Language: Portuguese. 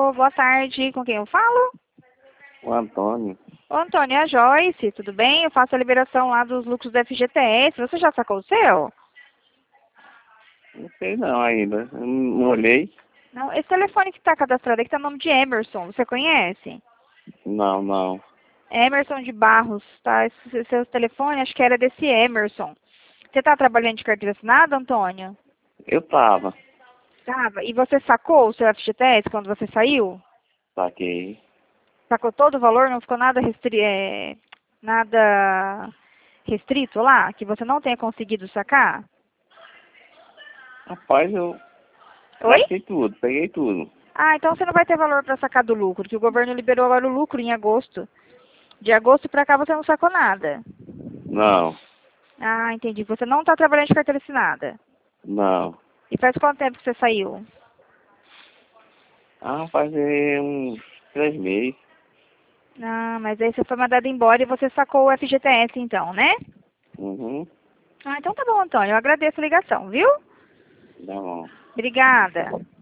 Alô, boa tarde. Com quem eu falo? O Antônio. Ô, Antônio, é a Joyce, tudo bem? Eu faço a liberação lá dos lucros do FGTS. Você já sacou o seu? Não sei não ainda. Eu não olhei. Não, esse telefone que está cadastrado aqui está no nome de Emerson. Você conhece? Não, não. Emerson de Barros, tá? Esse seu telefone, acho que era desse Emerson. Você está trabalhando de carteira assinada, Antônio? Eu tava. Tava. E você sacou o seu FGTS quando você saiu? Saquei. Sacou todo o valor? Não ficou nada, nada restrito lá? Que você não tenha conseguido sacar? Rapaz, eu Oi? saquei tudo, peguei tudo. Ah, então você não vai ter valor para sacar do lucro, que o governo liberou agora o lucro em agosto. De agosto para cá você não sacou nada. Não, Ah, entendi. Você não está trabalhando de carteira assinada. não. E faz quanto tempo que você saiu? Ah, fazer uns 3 meses. Ah, mas aí você foi mandado embora e você sacou o FGTS então, né? Uhum. Ah, então tá bom, Antônio. Eu agradeço a ligação, viu? Tá bom. Obrigada.